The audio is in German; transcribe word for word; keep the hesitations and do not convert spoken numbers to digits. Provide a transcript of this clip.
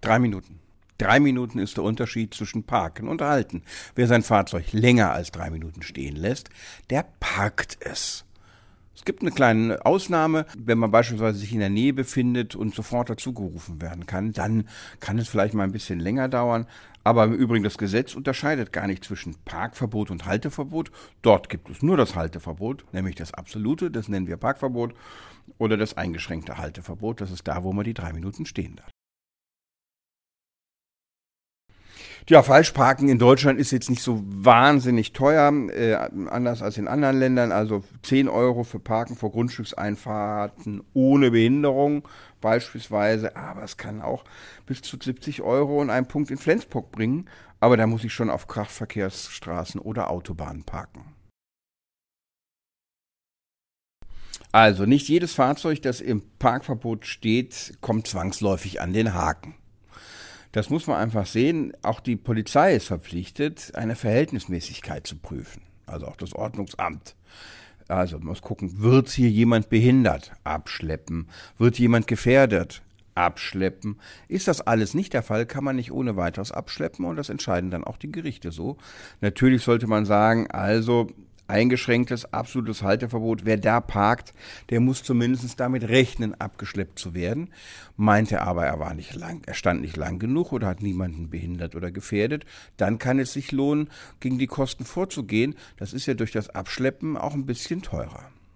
Drei Minuten. Drei Minuten ist der Unterschied zwischen Parken und Halten. Wer sein Fahrzeug länger als drei Minuten stehen lässt, der parkt es. Es gibt eine kleine Ausnahme, wenn man beispielsweise sich in der Nähe befindet und sofort dazugerufen werden kann, dann kann es vielleicht mal ein bisschen länger dauern. Aber im Übrigen, das Gesetz unterscheidet gar nicht zwischen Parkverbot und Halteverbot. Dort gibt es nur das Halteverbot, nämlich das absolute, das nennen wir Parkverbot, oder das eingeschränkte Halteverbot, das ist da, wo man die drei Minuten stehen darf. Ja, Falschparken in Deutschland ist jetzt nicht so wahnsinnig teuer, äh, anders als in anderen Ländern. Also zehn Euro für Parken vor Grundstückseinfahrten ohne Behinderung beispielsweise. Aber es kann auch bis zu siebzig Euro und einen Punkt in Flensburg bringen. Aber da muss ich schon auf Kraftverkehrsstraßen oder Autobahnen parken. Also nicht jedes Fahrzeug, das im Parkverbot steht, kommt zwangsläufig an den Haken. Das muss man einfach sehen. Auch die Polizei ist verpflichtet, eine Verhältnismäßigkeit zu prüfen. Also auch das Ordnungsamt. Also man muss gucken, wird hier jemand behindert? Abschleppen. Wird jemand gefährdet? Abschleppen. Ist das alles nicht der Fall, kann man nicht ohne weiteres abschleppen und das entscheiden dann auch die Gerichte so. Natürlich sollte man sagen, also eingeschränktes, absolutes Halteverbot. Wer da parkt, der muss zumindest damit rechnen, abgeschleppt zu werden. Meint er aber, er war nicht lang, er stand nicht lang genug oder hat niemanden behindert oder gefährdet, dann kann es sich lohnen, gegen die Kosten vorzugehen. Das ist ja durch das Abschleppen auch ein bisschen teurer.